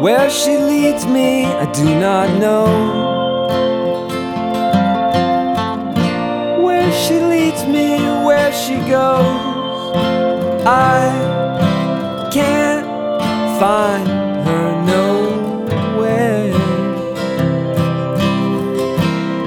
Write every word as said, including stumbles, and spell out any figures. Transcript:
Where she leads me, I do not know. Where she leads me, where she goes, I can't find